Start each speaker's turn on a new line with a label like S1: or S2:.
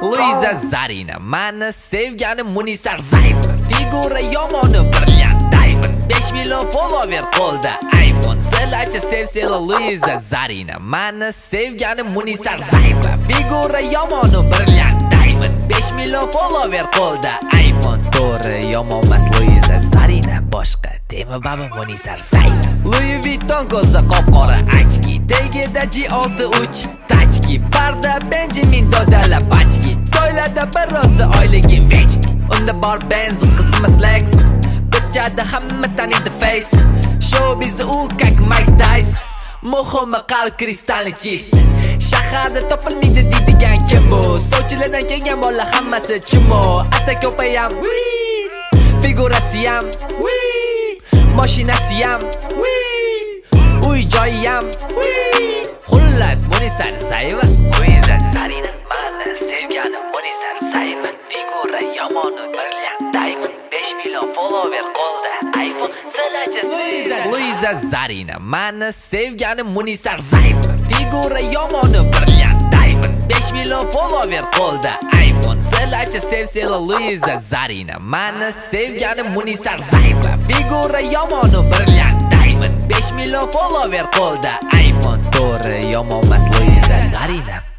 S1: Luiza Zarina, mani sevgani Munisa Rizayeva. Figura yomoni brilliant diamond, 5 million follower qo'lda iPhone. Sizlarcha sevsela Luiza Zarina, mani sevgani Munisa Rizayeva. Figura yomoni brilliant diamond, 5 million follower qo'lda iPhone. To'g'ri yomon emas Luiza Zarina, boshqa tema baba Munisa Rizayeva. Louis Vuitton ko'zda qop-qora ochki, tagida G6 uch tachki, parda Benjamin dodala pachki, to'ylarda bir rosa oyligi vechni. Unda bor Benz, qismi Lex, ko'chada hamma taniydi face. Showbiz u как Mike Tyson, muhimi qalb kristalni chist. Shaharda topilmaydi deydigan kim bu? Sovchilardan kelgan bola hammasi chumo. Ata ko'payam, figurasi ham, mashinasi ham, uy joyi ham. Xullas Munisa Rizayeva, Luiza Zarina, mani sevgani Munisa Rizayeva. Figura yomoni brilliant diamond, 5 million follower qo'lda iPhone. Sizlarcha Luiza Zarina, mani sevgani Munisa Rizayeva. Figura yomoni brilliant diamond, 5 million follower qo'lda iPhone. Sizlarcha sevsela Luiza Zarina, mani sevgani Munisa Rizayeva. Figura yomoni brilliant diamond, 5 million follower qo'lda iPhone. To'g'ri yomon emas Luiza Zarina.